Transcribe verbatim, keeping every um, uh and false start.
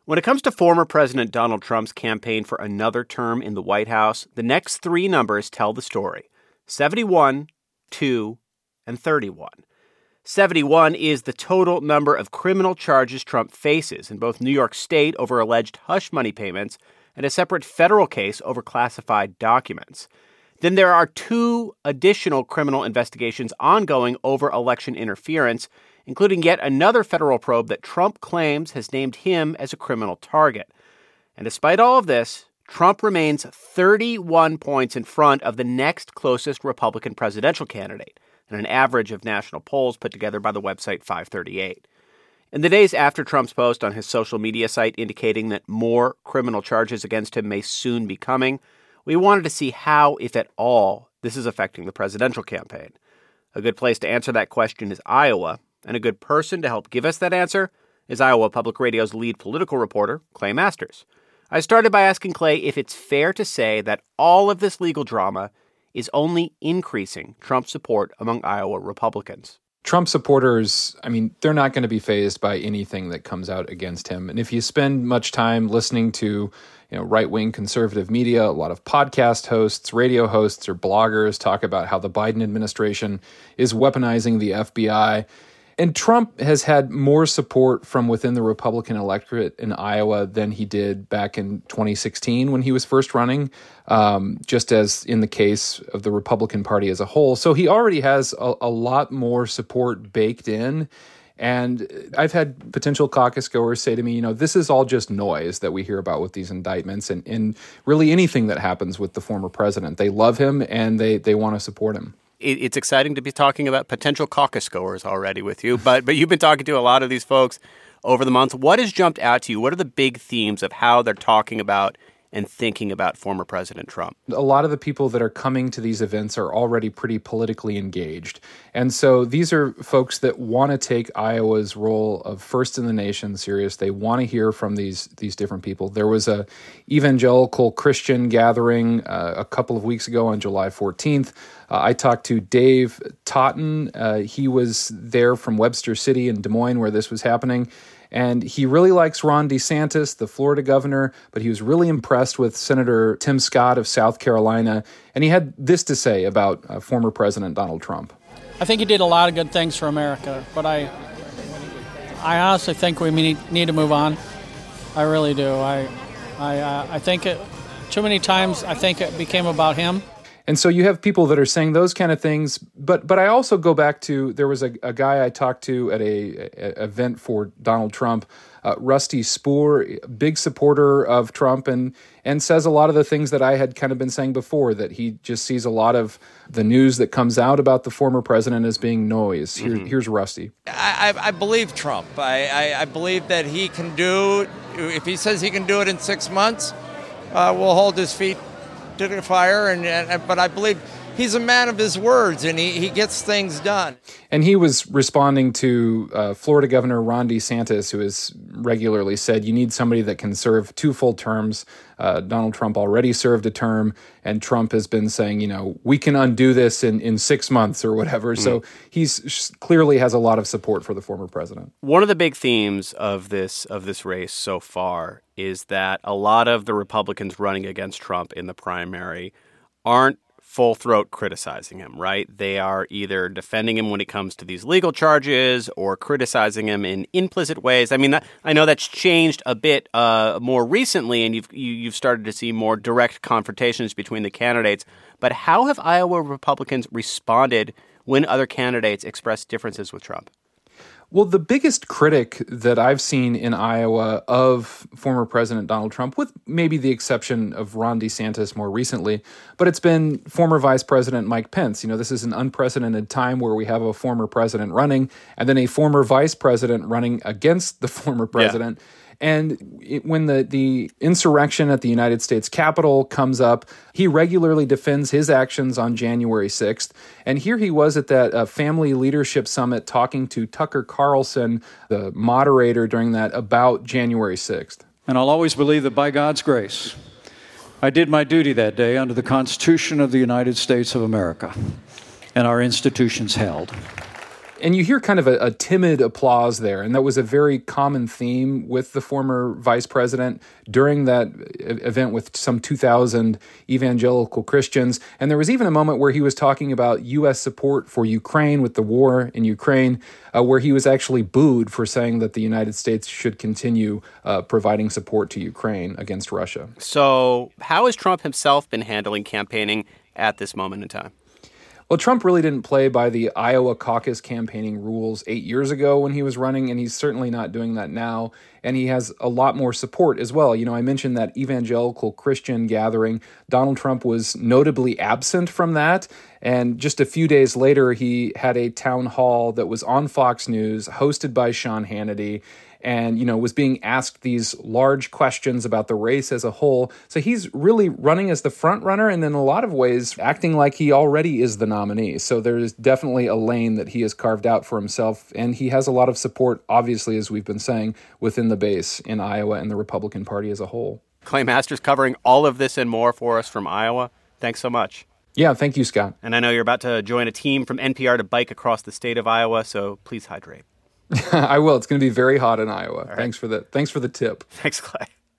When it comes to former President Donald Trump's campaign for another term in the White House, the next three numbers tell the story: seventy-one, two, and thirty-one. seventy-one is the total number of criminal charges Trump faces in both New York State over alleged hush money payments and a separate federal case over classified documents. Then there are two additional criminal investigations ongoing over election interference, including yet another federal probe that Trump claims has named him as a criminal target. And despite all of this, Trump remains thirty-one points in front of the next closest Republican presidential candidate, and an average of national polls put together by the website five thirty-eight. In the days after Trump's post on his social media site indicating that more criminal charges against him may soon be coming, we wanted to see how, if at all, this is affecting the presidential campaign. A good place to answer that question is Iowa, and a good person to help give us that answer is Iowa Public Radio's lead political reporter, Clay Masters. I started by asking Clay if it's fair to say that all of this legal drama is only increasing Trump's support among Iowa Republicans. Trump supporters, I mean, they're not going to be fazed by anything that comes out against him. And if you spend much time listening to, you know, right-wing conservative media, a lot of podcast hosts, radio hosts, or bloggers talk about how the Biden administration is weaponizing the F B I. And Trump has had more support from within the Republican electorate in Iowa than he did back in twenty sixteen when he was first running, um, just as in the case of the Republican Party as a whole. So he already has a, a lot more support baked in. And I've had potential caucus goers say to me, you know, this is all just noise that we hear about with these indictments and, and really anything that happens with the former president. They love him and they, they want to support him. It's exciting to be talking about potential caucus goers already with you, but but you've been talking to a lot of these folks over the months. What has jumped out to you? What are the big themes of how they're talking about and thinking about former President Trump? A lot of the people that are coming to these events are already pretty politically engaged. And so these are folks that want to take Iowa's role of first in the nation serious. They want to hear from these these different people. There was a evangelical Christian gathering uh, a couple of weeks ago on July fourteenth. Uh, I talked to Dave Totten. Uh, he was there from Webster City in Des Moines where this was happening. And he really likes Ron DeSantis, the Florida governor, but he was really impressed with Senator Tim Scott of South Carolina. And he had this to say about uh, former President Donald Trump. I think he did a lot of good things for America, but I I honestly think we need, need to move on. I really do. I I, uh, I think it, too many times I think it became about him. And so you have people that are saying those kind of things, but but I also go back to, there was a, a guy I talked to at a, a event for Donald Trump, uh, Rusty Spoor, big supporter of Trump, and and says a lot of the things that I had kind of been saying before, that he just sees a lot of the news that comes out about the former president as being noise. Here, mm-hmm. Here's Rusty. I, I, I believe Trump. I, I, I believe that he can do, if he says he can do it in six months, uh, we'll hold his feet to the fire, and, and but I believe he's a man of his words, and he, he gets things done. And he was responding to uh, Florida Governor Ron DeSantis, who has regularly said you need somebody that can serve two full terms. Uh, Donald Trump already served a term, and Trump has been saying, you know, we can undo this in, in six months or whatever. Mm. So he's clearly has a lot of support for the former president. One of the big themes of this of this race so far is that a lot of the Republicans running against Trump in the primary aren't full-throat criticizing him, right? They are either defending him when it comes to these legal charges or criticizing him in implicit ways. I mean, that, I know that's changed a bit uh, more recently, and you've you, you've started to see more direct confrontations between the candidates. But how have Iowa Republicans responded when other candidates express differences with Trump? Well, the biggest critic that I've seen in Iowa of former President Donald Trump, with maybe the exception of Ron DeSantis more recently, but it's been former Vice President Mike Pence. You know, this is an unprecedented time where we have a former president running and then a former vice president running against the former president. Yeah. And it, when the, the insurrection at the United States Capitol comes up, he regularly defends his actions on January sixth. And here he was at that uh, Family Leadership Summit talking to Tucker Carlson, the moderator during that, about January sixth. And I'll always believe that by God's grace, I did my duty that day under the Constitution of the United States of America and our institutions held. And you hear kind of a, a timid applause there. And that was a very common theme with the former vice president during that event with some two thousand evangelical Christians. And there was even a moment where he was talking about U S support for Ukraine with the war in Ukraine, uh, where he was actually booed for saying that the United States should continue uh, providing support to Ukraine against Russia. So how has Trump himself been handling campaigning at this moment in time? Well, Trump really didn't play by the Iowa caucus campaigning rules eight years ago when he was running, and he's certainly not doing that now. And he has a lot more support as well. You know, I mentioned that evangelical Christian gathering. Donald Trump was notably absent from that. And just a few days later, he had a town hall that was on Fox News, hosted by Sean Hannity, and, you know, was being asked these large questions about the race as a whole. So he's really running as the front runner and in a lot of ways acting like he already is the nominee. So there's definitely a lane that he has carved out for himself. And he has a lot of support, obviously, as we've been saying, within the base in Iowa and the Republican Party as a whole. Clay Masters covering all of this and more for us from Iowa. Thanks so much. Yeah, thank you, Scott. And I know you're about to join a team from N P R to bike across the state of Iowa, so please hydrate. I will. It's going to be very hot in Iowa. Right. Thanks for the thanks for the tip. Thanks, Clay.